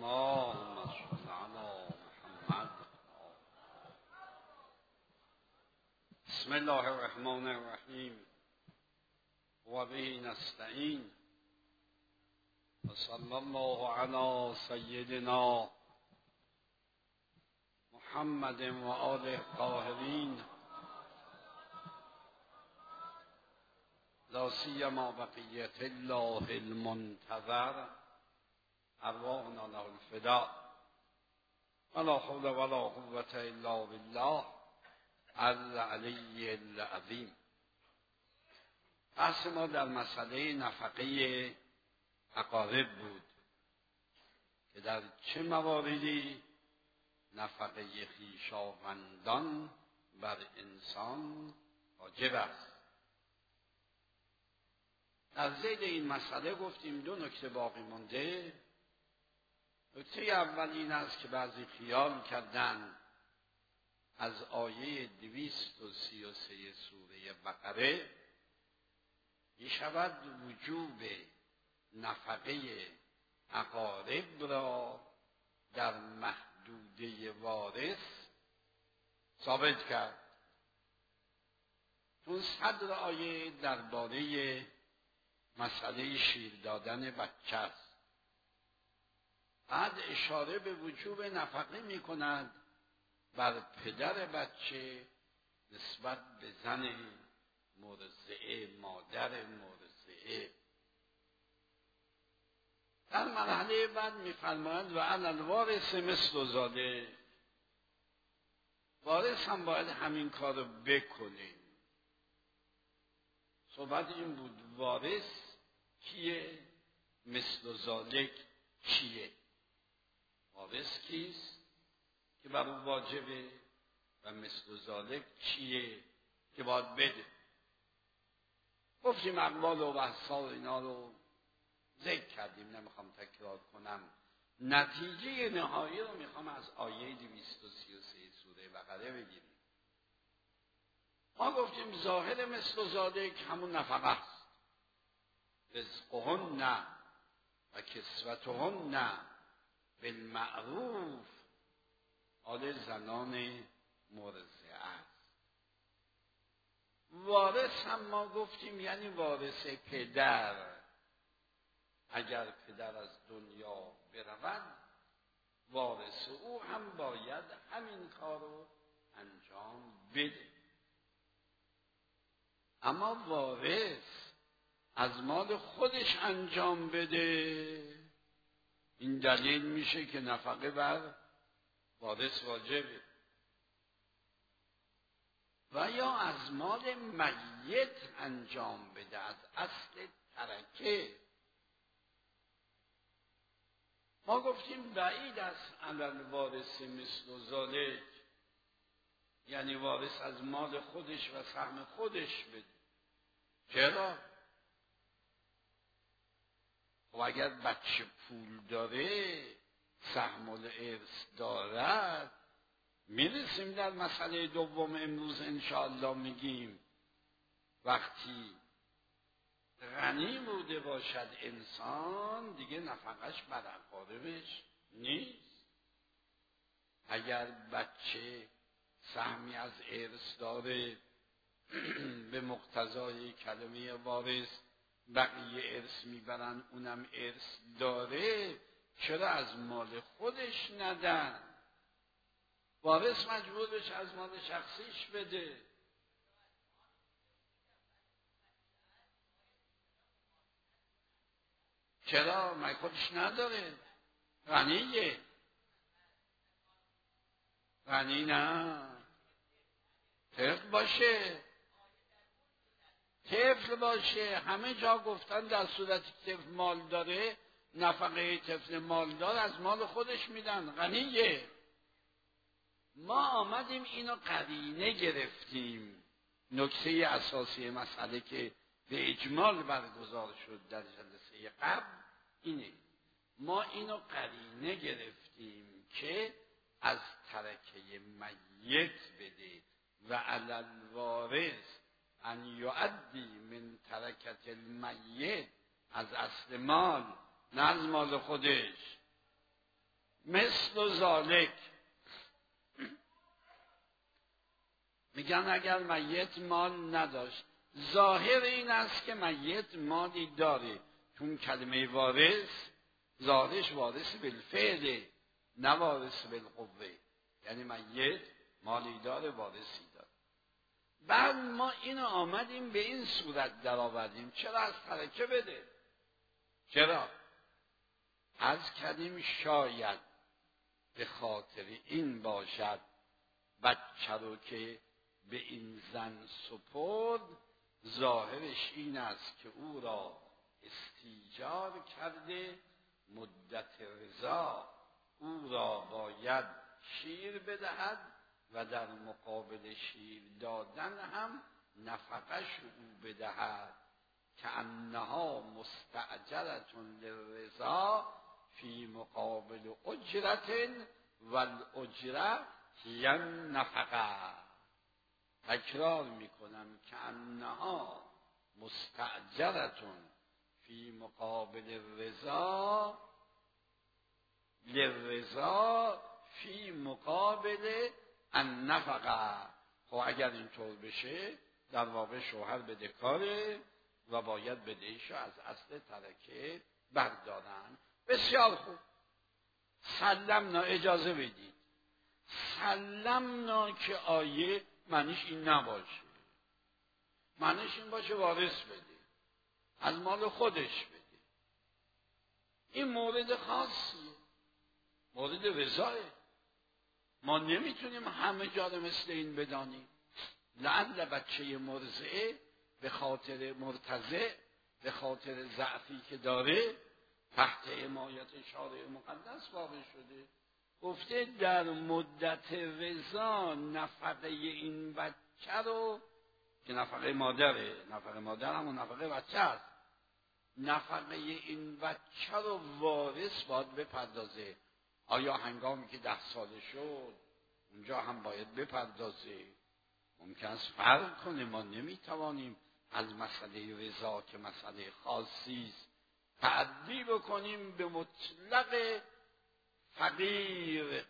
اللهم صل على محمد. بسم الله الرحمن الرحیم و به نستعین و صلی الله علی سیدنا محمد و آله الطاهرین لا سیما بقیة الله المنتظر ارواحنا له الفداء ولا حول ولا قوة الا بالله العلی العظیم. بحث ما در مسئله نفقه اقارب بود که در چه مواردی نفقه خویشاوندان بر انسان واجب است. در ذیل این مسئله گفتیم دو نکته باقی مانده. نکته اول این است که بعضی خیال کردن از آیه 233 سوره بقره می شود وجوب نفقه اقارب را در محدوده وارث ثابت کرد. چون صدر آیه درباره مسئله شیر دادن بچه است. بعد اشاره به وجوب نفقه می کند بر پدر بچه نسبت به زن مرضعه، مادر مرضعه. در مرحله بعد می فرماید و علی الوارث مثل ذلک، وارث هم باید همین کار رو بکنه. صحبت این بود وارث کیه؟ مثل ذلک چیه؟ وارث کیست که بر او واجبه و مثل ذلک چیه که باید بده. گفتیم اقوال و بحثا و اینا رو ذکر کردیم، نمیخوام تکرار کنم. نتیجه نهایی رو میخوام از آیه 233 سوره بقره بگیریم. ما گفتیم ظاهر مثل ذلک همون نفقه است. رزقهن و کسوتهن بالمعروف حال زنان مرضعه است. وارث هم ما گفتیم یعنی وارث پدر. اگر پدر از دنیا برود وارث او هم باید همین کار رو انجام بده. اما وارث از مال خودش انجام بده، این دلیل میشه که نفقه بر وارث واجبه. و یا از مال میت انجام بده، از اصل ترکه. ما گفتیم بعید است علی الوارث مثل ذلک، یعنی وارث از مال خودش و سهم خودش بده. چرا؟ و اگر بچه پول داره، سهم الارث دارد، میرسیم در مسئله دوم امروز انشاءالله میگیم وقتی غنی بوده باشد انسان دیگه نفقش بر اقاربش نیست. اگر بچه سهمی از ارث داره به مقتضای کلمه وارث بقیه ارث میبرن، اونم ارث داره، چرا از مال خودش ندن؟ وارث مجبور بشه از مال شخصیش بده. چرا؟ من خودش نداره، غنیه. غنی نه، طفل باشه. همه جا گفتن در صورتی که طفل مال داره نفقه طفل مالدار از مال خودش میدن، غنیه. ما آمدیم اینو قرینه گرفتیم. نکته اساسی مسئله که به اجمال برگزار شد در جلسه قبل اینه، ما اینو قرینه گرفتیم که از ترکه میت بده و علی الوارث ان یؤدی من ترکت المیت، از اصل مال نه از مال خودش. مثل ذالک، میگن اگر میت مال نداشت، ظاهر این است که میت مالی داره، چون کلمه وارث ظاهرش وارث بالفعل نه وارث بالقوه، یعنی میت مالی داره، وارثی داره. بعد ما اینو آمدیم به این صورت در آوردیم، چرا از ترکه بده؟ چرا؟ از کردیم شاید به خاطر این باشد بچه رو که به این زن سپرد ظاهرش این است که او را استیجار کرده، مدت رضا او را باید شیر بدهد و در مقابل شیر دادن هم نفقش او بدهد، که انها مستأجرتون للرضا فی مقابل اجرت و الاجره هی النفقه. تکرار میکنم که انها مستأجرتون فی مقابل رضا للرضا فی مقابل النفقه. خب اگر اینطور بشه در واقع شوهر بدهکاره و باید بدهیشو از اصل ترکه بردارن. بسیار خوب، سلمنا، اجازه بدید سلمنا که آیه معنیش این نباشه، معنیش این باشه وارث بده، از مال خودش بده. این مورد خاصیه، مورد رضاه. ما نمیتونیم همه جا رو مثل این بدانیم. لعل بچه مرضعه به خاطر مرتضع، به خاطر ضعفی که داره تحت حمایت شارع مقدس واقع شده، گفته در مدت رضا نفقه این بچه رو، که نفقه مادره، نفقه مادر همون نفقه بچه است، نفقه این بچه رو وارث باید بپردازه. آیا هنگامی که 10 ساله شد اونجا هم باید بپردازه؟ ممکن است فرق کنه. ما نمیتوانیم از مسئله رضا که مسئله خاصی است تعدی بکنیم به مطلق فقیر.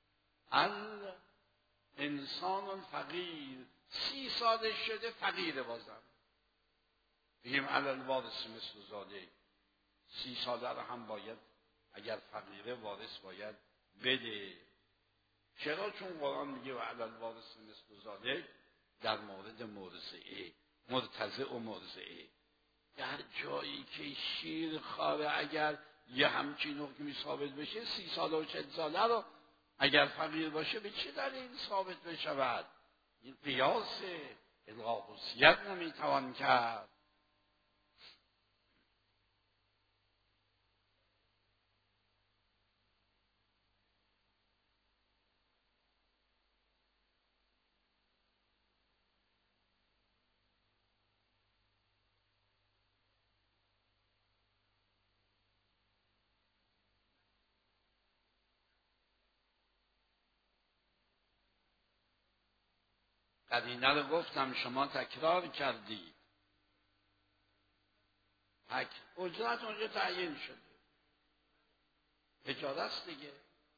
الانسان الفقیر، 30 سالش شده فقیره، بازم بگیم علی الوارث مثل ذالک، 30 ساله رو هم باید اگر فقیره وارث باید بده. چرا؟ چون قرآن میگه و علی الوارث مثل ذالک در مورد مرضعه، مرتضع و مرضعه. در جایی که شیر خاره اگر یه همچین حکمی ثابت بشه، 30 ساله و 40 ساله رو اگر فقیر باشه به چه دلیل ثابت بشود؟ این قیاس الغاء حسیت نمیتوان کرد. قرینه رو گفتم، شما تکرار کردید. اجرت اونجا تعیین شده، اجاره است دیگه.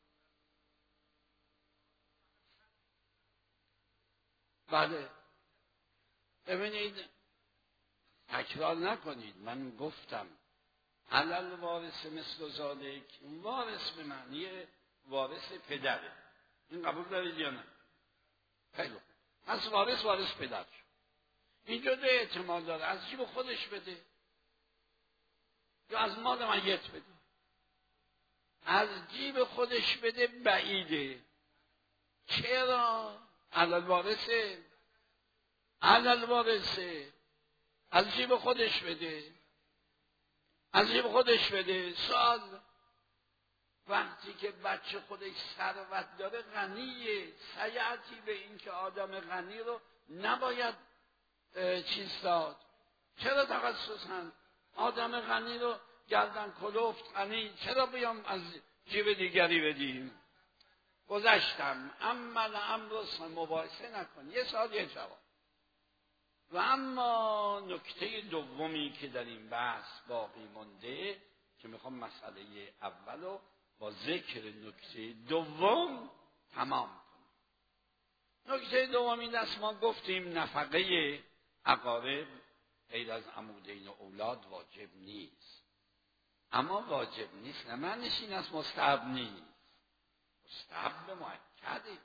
بله، ببینید تکرار نکنید. من گفتم علل وارث مثل ذالک، وارث به معنی وارث پدره. این قبول دارید یا نه؟ خیلی خوب. پس وارث پدر. اینجا دو احتمال داره، از جیب خودش بده یا از مال میت بده. از جیب خودش بده بعیده. چرا؟ علل وارثه از جیب خودش بده، از جیب خودش بده. سوال، وقتی که بچه خودش ثروت داره غنیه، سیعتی به این که آدم غنی رو نباید چیز داد. چرا تخصصاً آدم غنی رو گردن کلفت غنی چرا بیام از جیب دیگری بدیم؟ گذشتم. عمل امروز مباحثه نکن، یه سال یه جواب. و اما نکته دومی که در این بحث باقی مونده که میخوام مسئله اولو با ذکر نکته دوم تمام کنیم. نکته دوم این است، ما گفتیم نفقه اقارب غیر از عمودین و اولاد واجب نیست. اما واجب نیست نه معنیش این است مستحب نیست، مستحب مؤکده.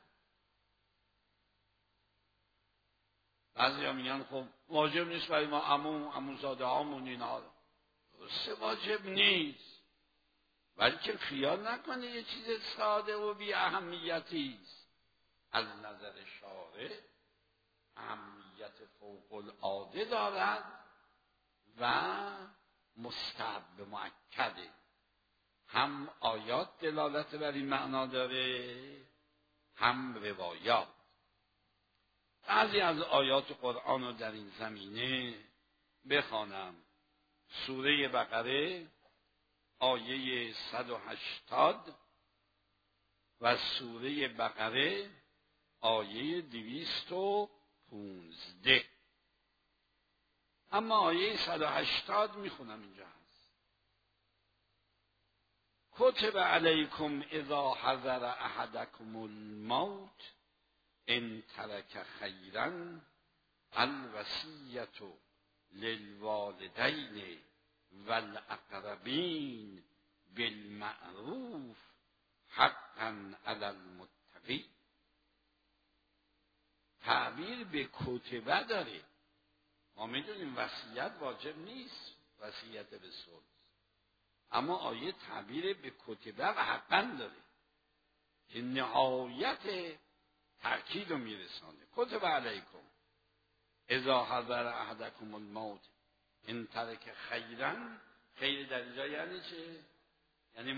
بعضیا میگن خب واجب نیست برای ما عموزاده هامون اینا. درسته واجب نیست، ولی که خیال نکنه یه چیز ساده و بی اهمیتی است. از نظر شارع اهمیت فوق العاده دارد و مستحب مؤکده. هم آیات دلالت بر این معنا داره، هم روایات. بعضی از آیات قرآن رو در این زمینه بخوانم. سوره بقره آیه 180 و سوره بقره آیه 215. اما آیه 180 میخونم، اینجا هست: کتب علیکم اذا حضر احدکم الموت ان ترک خیرا الوصیة للوالدین والاقربین بالمعروف حقا علی المتقین. تعبیر به کتبه داره. ما میدونیم وصیت واجب نیست، وصیت به صلح، اما آیه تعبیر به کتبه و حقا داره که نهایت تأکید رو میرسانه. کتب علیکم اذا حضر احدکم الموت ان ترک خیرا. خیر در اینجا یعنی چه؟ یعنی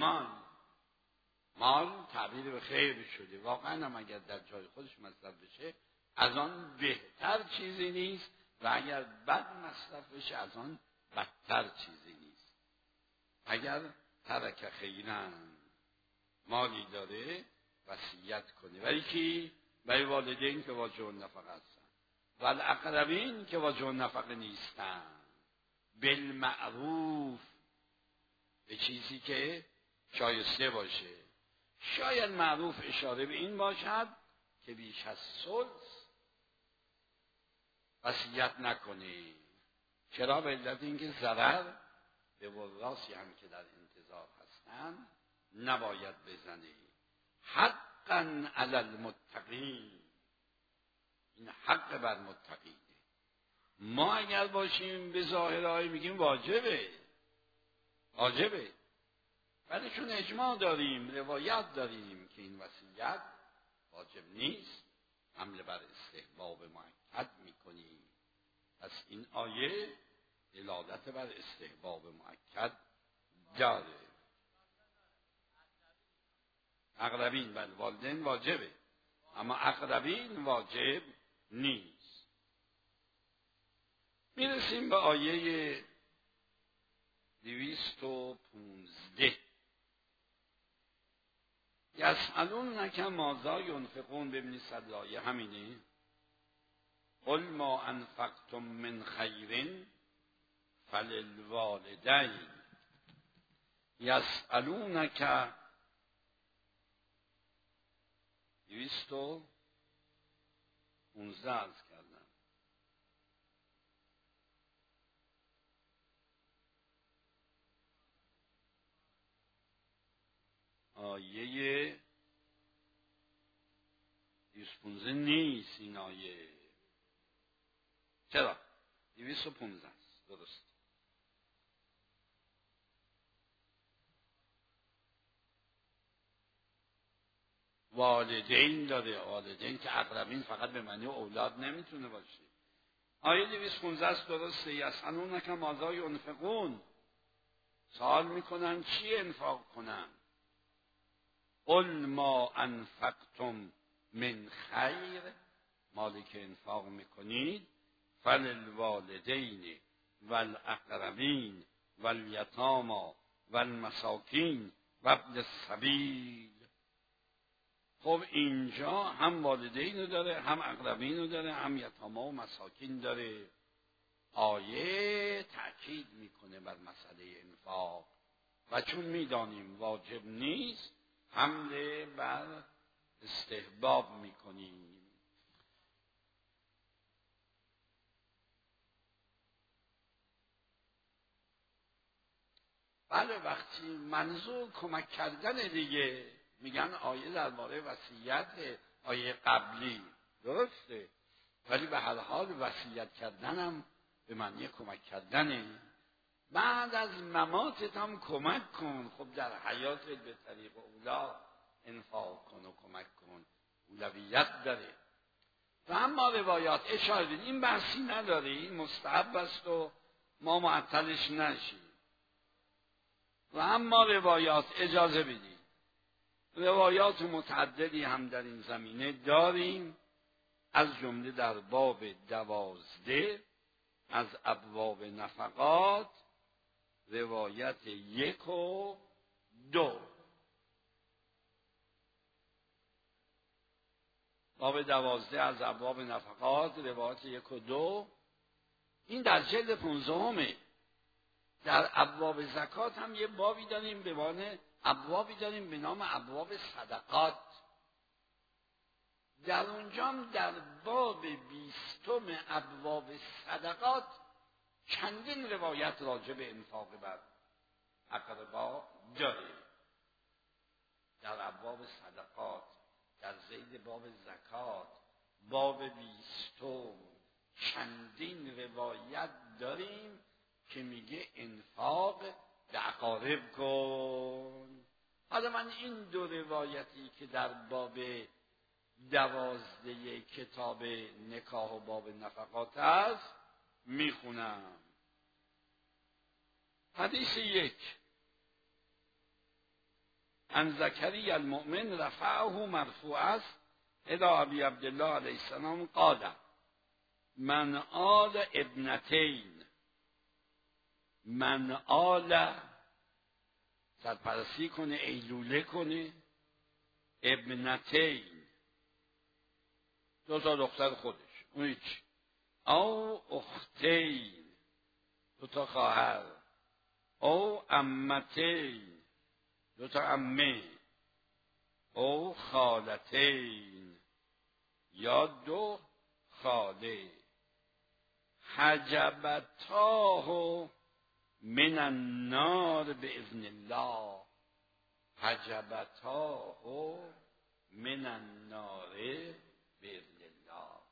مال تعبیر به خیر شده. واقعا هم اگر در جای خودش مصرف بشه از آن بهتر چیزی نیست، و اگر بد مصرف بشه از آن بدتر چیزی نیست. اگر ترک خیرا مالی داره وصیت کنه، ولی کی؟ برای والدین که واجب النفقه هستن و الاقربین که واجب النفقه نیستن. بالمعروف، به چیزی که شایسته باشه. شاید معروف اشاره به این باشد که بیش از ثلث وصیت نکنی. چرا؟ به علت اینکه ضرر به وراثی هم که در انتظار هستند نباید بزنی. حقا علی المتقین، این حق بر متقینه. ما اگر باشیم به ظاهرهای میگیم واجبه، ولی چون اجماع داریم، روایت داریم که این وصیت واجب نیست، حمله بر استحباب مؤکد میکنیم. پس این آیه دلالت بر استحباب مؤکد داره. اقربین بر والدین واجبه، اما اقربین واجب نیست. میرسیم به آیه 215. یسألونک ماذا ینفقون. ببینید صدای همینه. قل ما انفقتم من خیر فللوالدین. یسألونک 215 عرض کردم. آیه 215 نیست این آیه. چرا؟ 215 است. درست. والدین داره. والدین که اقربین فقط به معنی اولاد نمیتونه باشه. آیه 215 است. درسته. یسألونک ماذا ینفقون. سوال میکنن چی انفاق کنن. قل ما انفقتم من خیر، مالی که انفاق میکنید، فللوالدین والاقربین والیتامی والمساکین وابن السبیل. خب اینجا هم والدین رو داره، هم اقربین رو داره، هم یتاما و مساکین داره. آیه تأکید میکنه بر مسئله انفاق. و چون میدانیم واجب نیست حمله بر استحباب میکنیم. بله، وقتی منظور کمک کردن دیگه، میگن آیه درباره وصیت، آیه قبلی درسته، ولی به هر حال وصیت کردن هم به معنی کمک کردنه. بعد از مماتت هم کمک کن. خب در حیاتت به طریق اولا انفاق کن و کمک کن، اولویت داره. و اما روایات اشاره بدید، این بحثی نداره، این مستحب است و ما معطلش نشیم. و اما روایات اجازه بدید، روایات متعددی هم در این زمینه داریم، از جمله در باب 12 از ابواب نفقات روایت 1 و 2. باب 12 از ابواب نفقات روایت 1 و 2، این در جلد 15. در ابواب زکات هم یه بابی داریم به نام ابواب صدقات. در اونجام در باب 20 ابواب صدقات چندین روایت راجع به انفاق بر اقربا داره. در ابواب صدقات، در ذیل باب زکات، باب 20 چندین روایت داریم که میگه انفاق به اقارب کن. حالا من این دو روایتی که در باب 12 کتاب نکاح و باب نفقات است میخونم. حدیث 1: عن زکریا المؤمن رفعه مرفوع است الی ابی عبدالله علیه السلام قال: من آل ابنتین، من آل سرپرستی کنه، ایلوله کنه، ابنتین 2 تا دختر خودش، اون هیچ، او اختین 2 تا خواهر، او عمتین 2 تا عمه، او خالتین یا 2 خاله، حجبتاه من النار باذن الله، حجبتاه من النار باذن الله.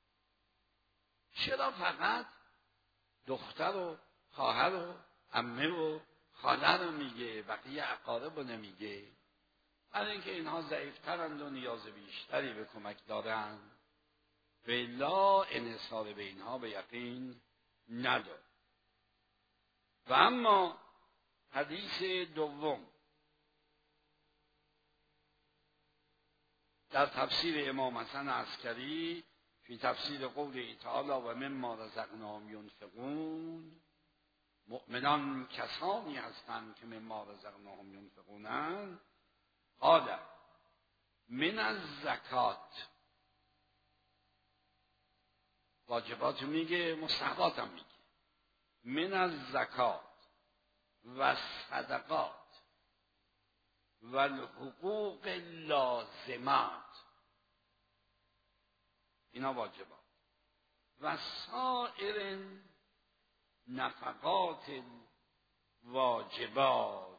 چرا فقط دختر و خواهر و عمه و خاله رو میگه، بقیه اقارب رو نمیگه؟ برای اینکه اینها ضعیفترند و نیاز بیشتری به کمک دارند، بلا انحصار به اینها به یقین نداره. و اما حدیث 2 در تفسیر امام حسن عسکری فی تفسیر قول تعالی و مما رزقناهم ینفقون، مؤمنان کسانی هستند که مما رزقناهم ینفقونند، قال من الزکات، واجبات میگه، مستحبات هم میگه، من الزکات و صدقات و الحقوق لازمات، اینا واجبات، و سایر نفقات واجبات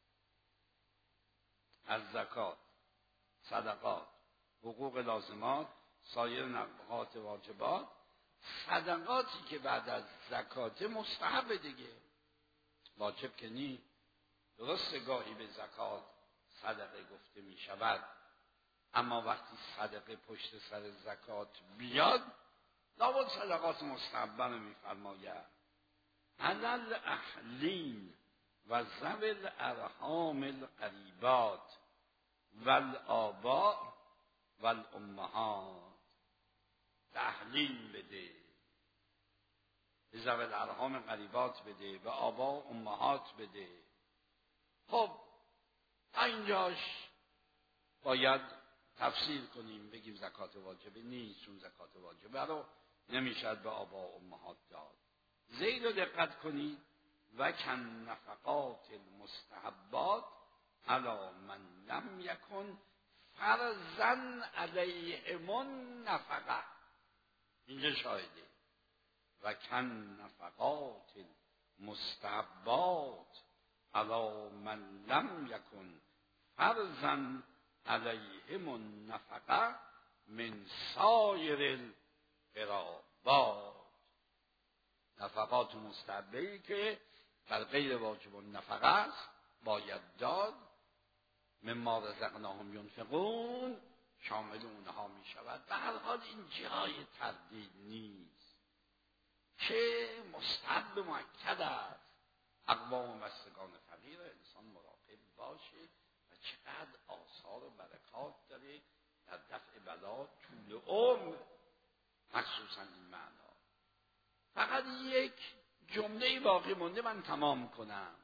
از زکات، صدقات، حقوق لازمات، سایر نفقات واجبات. صدقاتی که بعد از زکات مستحب دیگه، واجب که نی. درسته گاهی به زکات صدقه گفته می شود، اما وقتی صدقه پشت سر زکات بیاد لابد صدقات مستحبه رو می فرماید. علل اهلین و ذوی الارحام القریبات و الآباء و الامهات، تحلیل بده، به ذوی الارحام قریبات بده، به آبا و امهات بده. خب اینجاش باید تفسیر کنیم، بگیم زکات واجبه نیست، چون زکات واجبه رو نمیشد به آبا و امهات داد. زید رو دقت کنید، و کن نفقات المستحبات علی من لم یکن فرضاً علیهم النفقه. اینجا شاهده. و کن نفقات المستحبات علی من لم یکن فرضاً علیهم النفقه من سایر القرابات. نفقات مستحبه‌ای که بر غیر واجب النفقه است باید داد، مما رزقناهم ینفقون شامل اونها می شود. به هر حال این جای تردید نیست که مستحب مؤکد است. اقوام و مستگان فقیر انسان مراقب باشه و چقدر آثار و برکات داره در دفع بلا، طول عمر، مخصوصا این معنا. فقط یک جمله باقی مونده من تمام کنم.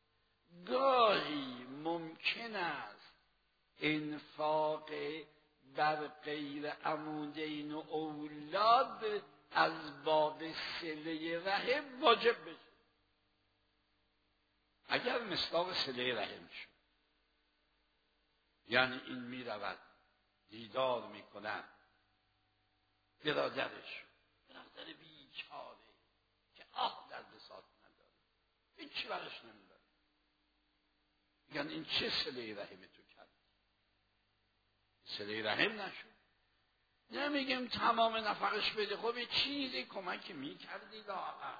گاهی ممکن است انفاق بر غیر عمودین و اولاد از باب صله رحم واجب بشه. اگر مصداق صله رحم شد، یعنی این می رود دیدار می کند برادرش، برادر بیچاره که در بساط نداره، هیچی برش نمیداره، یعنی این چه صله رحم تو کرد؟ صله رحم نشد. نمیگم تمام نفقش بده، خب یه چیزی کمک میکردی لااقل.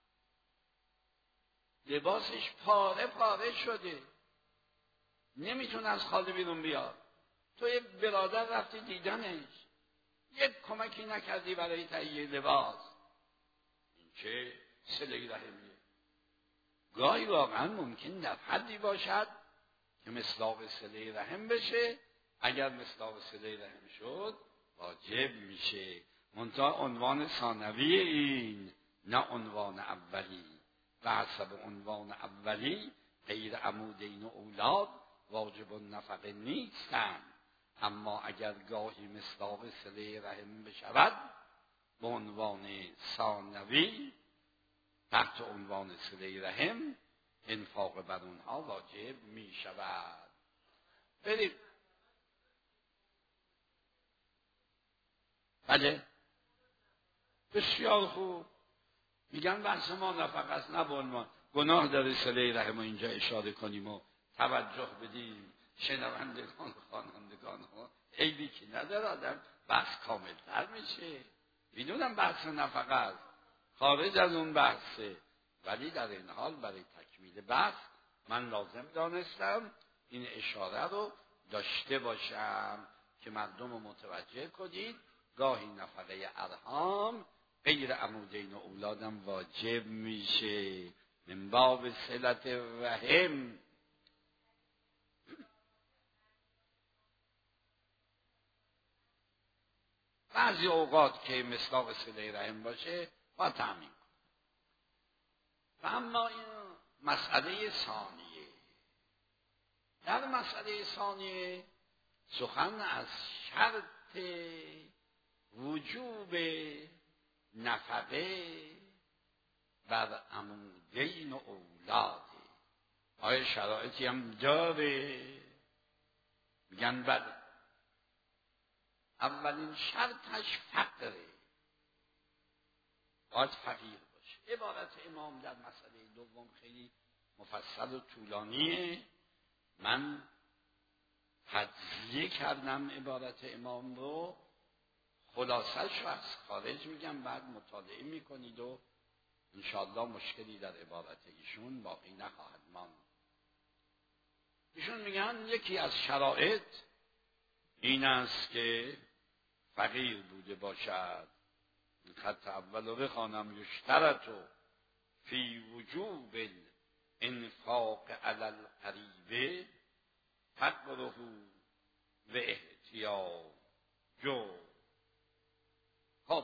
لباسش پاره پاره شده، نمیتونه از خاله بیرون بیاد، تو یه برادر رفتی دیدنش، یک کمکی نکردی برای تهیه لباس، این چه صله رحمیه؟ گاهی واقعا ممکن در حدی باشد که مصداق صله رحم بشه. اگر مصداق صله رحم شد واجب میشه، منتها عنوان ثانوی این، نه عنوان اولی. و حسب عنوان اولی غیر عمودین و اولاد واجب النفقه نیستند، اما اگر گاهی مصداق صله رحم بشود به عنوان ثانوی تحت عنوان صله رحم انفاق بر اونها واجب می شود. بریم. بله بسیار خوب. میگن بحث ما نفقه است، نه به عنوان گناه داره صله رحم رو اینجا اشاره کنیم و توجه بدیم. شنوندگان و خوانندگان ها عیبی که نداره، آدم بحث کامل تر میشه. میدونم بحث نفقه است، خارج از اون بحثه، ولی در این حال برای تکمیل بحث من لازم دانستم این اشاره رو داشته باشم که مردم رو متوجه کنید. گاهی نفقه ارحام غیر عمودین و اولادم واجب میشه من باب صلت رحم. بعضی اوقات که مصداق صله رحم باشه با تأمین کن. و اما این مسئله ثانیه، در مسئله ثانیه سخن از شرط وجوب نفقه بر عمودین و اولاده. آیا شرایطی هم داره؟ میگن بله. اولین شرطش فقره، باید فقیر باشه. عبارت امام در مسئله دوم خیلی مفصل و طولانیه، من تجزیه کردم عبارت امام رو، خلاصش رو از خارج میگم، بعد مطالعه میکنید و انشاءالله مشکلی در عبارت ایشون باقی نخواهد ماند. ایشون میگن یکی از شرایط این است که فقیر بوده باشد. خط اول رو بخوانم: یشترط فی وجوب الانفاق علی القریب فقره و احتیاجه. خب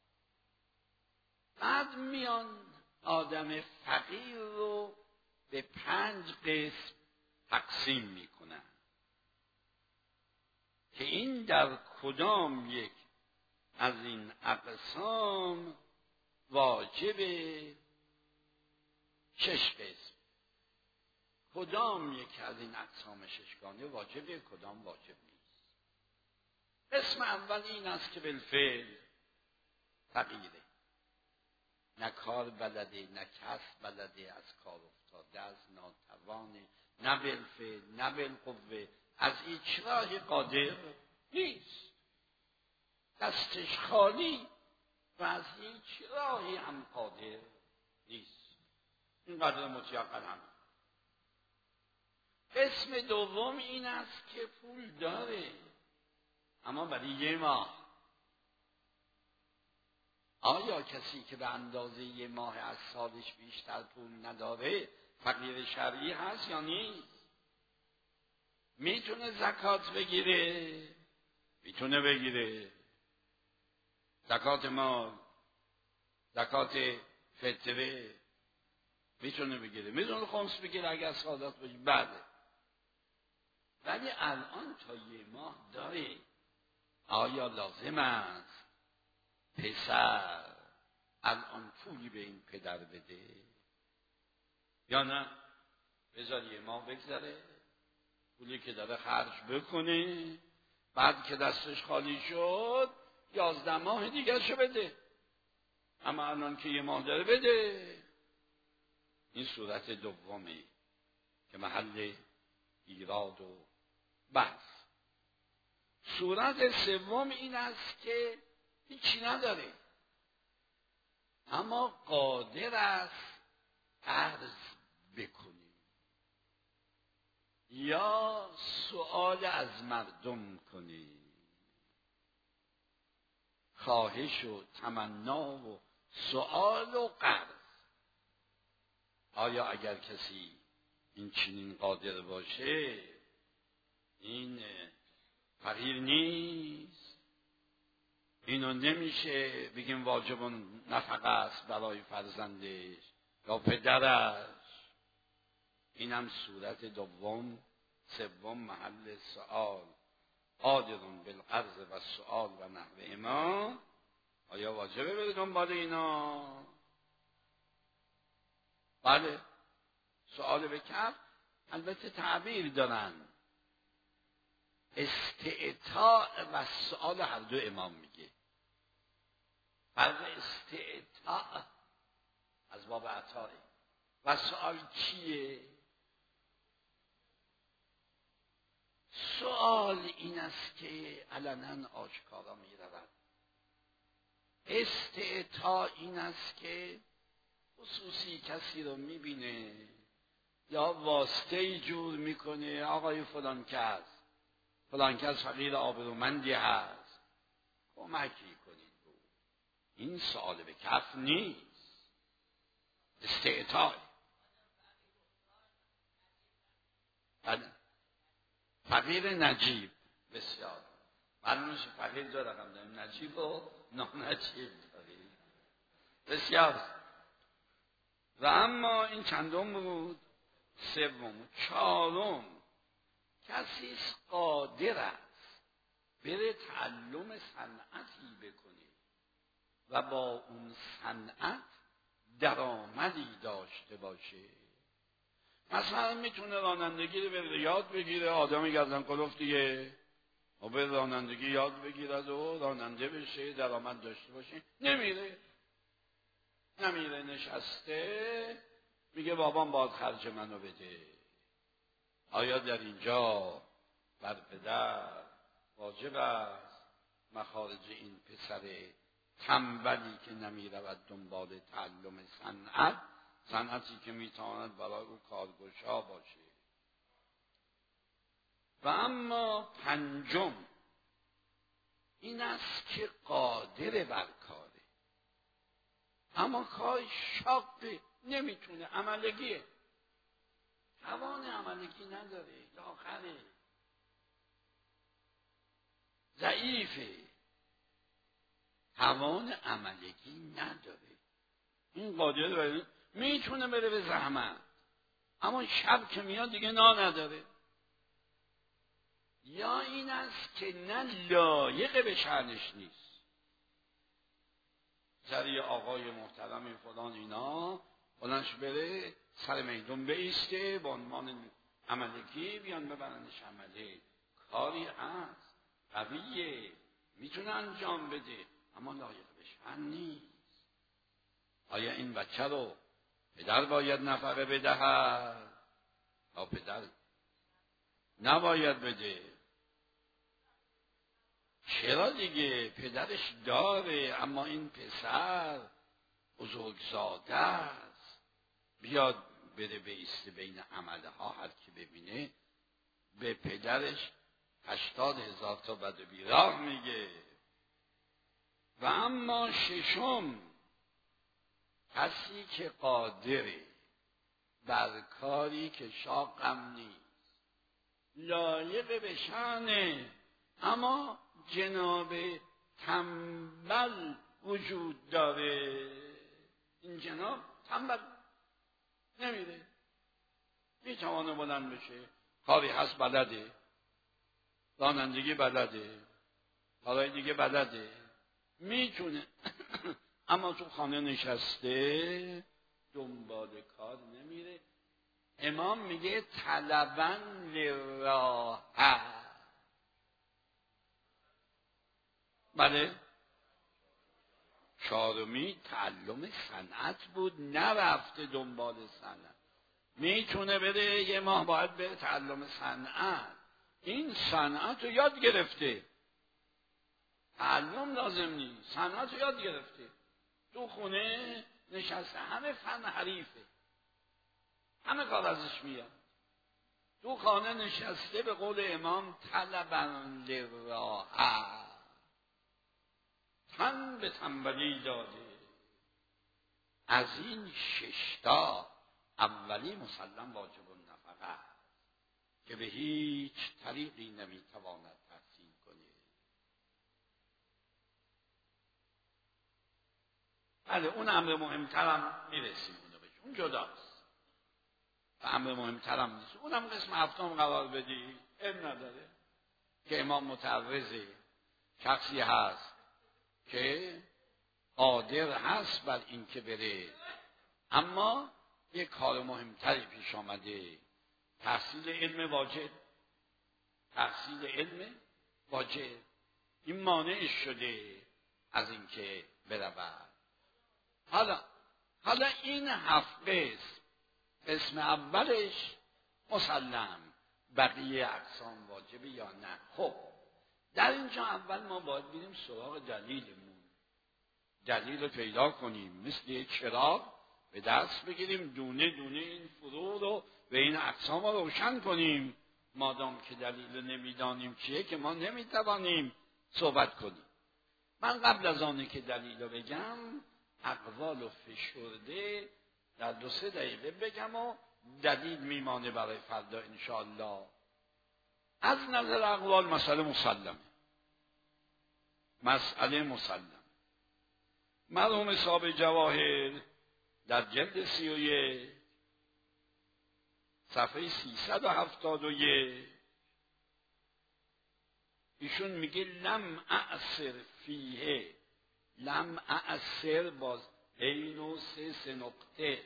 بعد میان آدم فقیر رو به 5 قسم تقسیم میکنن که این در کدام یک از این اقسام واجبه 6 قسم. کدام یک از این اقسام ششگانه واجبه، کدام واجب نیست. قسم اول این است که بالفعل فقیره، نه کار بلده، نه کسب بلده، از کار افتاده، از ناتوانه، نه بالفعل نه بالقوه، از هیچ راهی قادر نیست، دستش خالی و از هیچ راهی هم قادر نیست. این قدر متیقن. قسم دوم این است که پول داره اما برای 1 ماه. آیا کسی که به اندازه 1 ماه از سالش بیشتر پول نداره فقیر شرعی هست یا نیست؟ میتونه زکات بگیره؟ میتونه بگیره. زکات مال، زکات فطره میتونه بگیره. میتونه خمس بگیره اگر سعادت باشه. بله. ولی الان تا 1 ماه داره. آیا لازم است پسر الان پولی به این پدر بده یا نه؟ بذار 1 ماه بگذره، پولی که داره خرج بکنه، بعد که دستش خالی شد 11 ماه دیگه شو بده. اما الان که 1 ماه داره بده. این صورت دومی که محل ایراد و بحث. صورت سوم این است که هیچی نداره اما قادر است قرض بکنه یا سؤال از مردم کنه، خواهش و تمنا و سؤال و قرض. آیا اگر کسی این چنین قادر باشه این فقیر نیست؟ اینو نمیشه بگیم واجب نفقه است برای فرزندش یا پدرش. اینم صورت دوم. سوم محل سؤال. قادرون بالقرض و سؤال و نحو اما. آیا واجبه بره دنبال اینا؟ بله. سؤال به کف البته تعبیر دارن. استعطاء و سؤال هر دو امام میگه. فرق استعطاء از باب عطاه و سؤال چیه؟ سؤال این است که علنا آشکارا می رود. استعطاء این است که خصوصی کسی رو می بینه یا واسطه جور میکنه. آقای فلان کس فقیر آبرومندی هست، کمکی کنید. این سؤال به کف نیست، استعطاء. فقیر نجیب بسیار معلومش فقیر دو رقم داریم، نجیب و نانجیب داریم. بسیار. و اما این چندم بود؟ سوم. چهارم کسی قادر است بره تعلم صنعتی بکنه و با اون صنعت درآمدی داشته باشه. مثلا میتونه رانندگی رو بره یاد بگیره. آدمی گردن کلفت دیگه و بره رانندگی یاد بگیرد و راننده بشه، درآمد داشته باشه. نمیره نشسته میگه بابام باید خرج منو بده. آیا در اینجا بر پدر واجب است مخارج این پسر تنبلی که نمیرود دنبال تعلم صنعتی که میتواند برای او کارگشا باشه؟ و اما پنجم این است که قادر بر کاره اما کار شاقه، نمیتونه، عملگیه، توان عملگی نداره، داخله ضعیفه، توان عملگی نداره. این قادر میتونه بره به زحمت اما شب که میاد دیگه نداره. یا این است که نه لایق به شأنش نیست. سر یه آقای محترم فلان اینا بلنش بره سر میدون بایسته به عنوان عملگی بیان ببرنش عمله. کاری هست قویه میتونه انجام بده اما لایق به شأن نیست. آیا این بچه رو پدر باید نفقه بدهد یا پدر نباید بده؟ چرا دیگه پدرش داره اما این پسر بزرگزاده است، بیاد بره بایسته بین عمله ها، هر کی ببینه به پدرش 80,000 تا بد و بیراه میگه. و اما ششم، کسی که قادره بر کاری که شاقم نیست، لایق به شأنه اما جناب تنبل وجود داره. این جناب تنبل نمیره، میتوانه بلند بشه، کاری هست بلده، رانندگی بلده، کارهای دیگه بلده، میتونه اما تو خانه نشسته دنبال کار نمیره. امام میگه طلباً لراحه. بله. چهارمی تعلم صنعت بود، نرفته دنبال صنعت. میتونه بره یه ماه باید بره تعلم صنعت، این صنعت رو یاد گرفته، تعلم لازم نیست، صنعت رو یاد گرفته، تو خونه نشسته، همه فن حریفه، همه کار ازش میاد، تو خانه نشسته، به قول امام طلباً لراحه، تن به تنبلی داده. از این ششتا اولی مسلم واجب النفقه که به هیچ طریقی نمیتواند تحصیل کنه. بله اون امر مهمترم میرسیم، اونو بگیم، اون جداست و امر مهمترم نیست. اونم قسم هفتم قرار بدی علم نداره که امام متعرضه شخصی هست که قادر هست بر این که بره اما یک کار مهمتری پیش آمده، تحصیل علم واجب، تحصیل علم واجب، این مانع شده از این که برود. حالا این 7 قسم اولش مسلم، بقیه اقسام واجبه یا نه؟ خب در اینجا اول ما باید بریم سراغ دلیلمون، دلیل رو پیدا کنیم، مثل یک چراغ به دست بگیریم، دونه دونه این فروع رو و این اقسام رو روشن کنیم. مادام که دلیل رو نمیدانیم چیه که ما نمیتوانیم صحبت کنیم. من قبل از آنه که دلیل رو بگم اقوال و فشرده در 2-3 دقیقه بگم و دلیل میمانه برای فردا انشاءالله. از نظر اقوال مسئله مسلم. مرحوم صاحب جواهر در جلد 31 صفحه 371 ایشون میگه لم اعثر فیه، لم اعثر باز عین و 3 نقطه،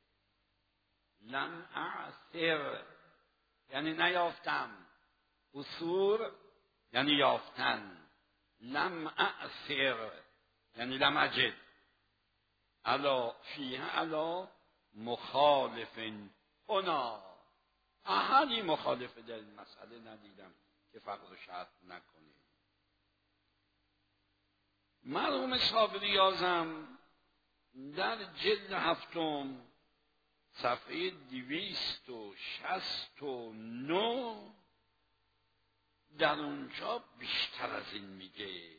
لم اعثر یعنی نیافتم، عثور یعنی یافتن، لم اعثر یعنی لم اجد، علا فیه علا مخالف هنا، احدی مخالف در این مسئله ندیدم که فقر و شرط نکنه. مرحوم صاحب ریاضم در جلد 7 صفحه 269 در اونجا بیشتر از این میگه،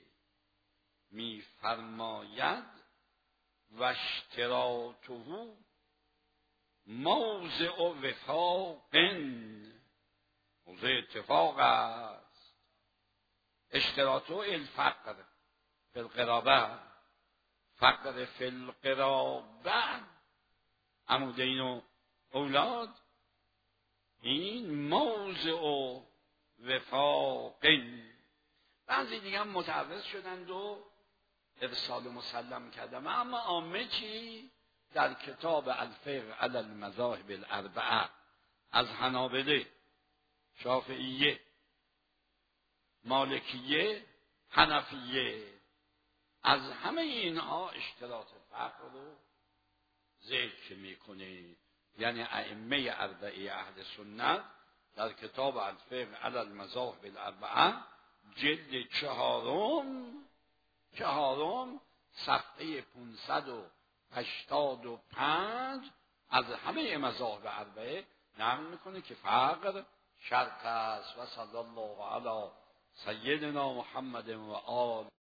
میفرماید و اشتراطه موضع وفاق، موضع اتفاق است. اشتراطه الفقر فی القرابه، فقر فی القرابه، عمودین و اولاد، این موضع وفاق. بعضی دیگه هم متعرض شدند و ارسال مسلم کردن، اما عامه چی؟ در کتاب الفقه علی المذاهب الاربعه از حنابله، شافعیه، مالکیه، حنفیه، از همه اینها اشتراط فقر رو ذکر میکنه. یعنی ائمه اربعه اهل سنت در کتاب الفقه علی المذاهب الاربعه جلد چهارم صفحه 585 از همه مذاهب اربعه نقل میکنه که فقر شرک است. و صلی الله علی سیدنا محمد و آل